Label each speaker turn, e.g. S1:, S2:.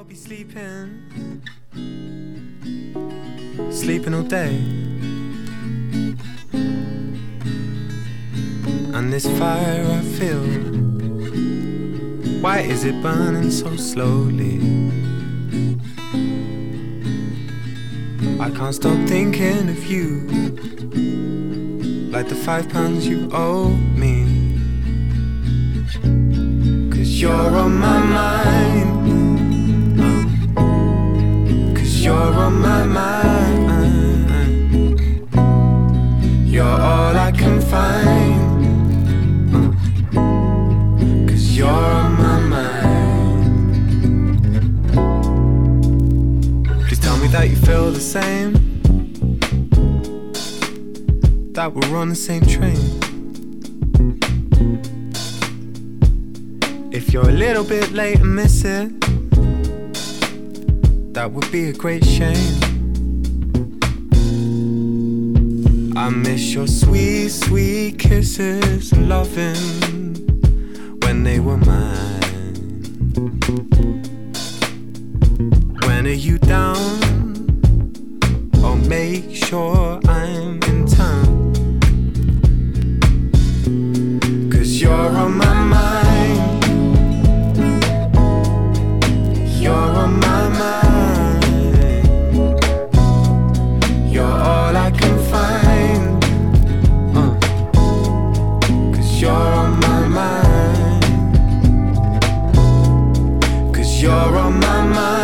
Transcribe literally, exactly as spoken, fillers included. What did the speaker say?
S1: be sleeping, sleeping all day. And this fire I feel, why is it burning so slowly? I can't stop thinking of you, like the five pounds you owe me. Cause you're on my mind, cause you're on my mind. You're all I can find, cause you're on my mind. Please tell me that you feel the same, that we're on the same train. If you're a little bit late and miss it, that would be a great shame. I miss your sweet, sweet kisses and loving when they were mine. When are you down? Oh, make sure I'm in town. Cause you're on my mind, you're on my mind. You're all I can find, uh, cause you're on my mind. Cause you're on my mind.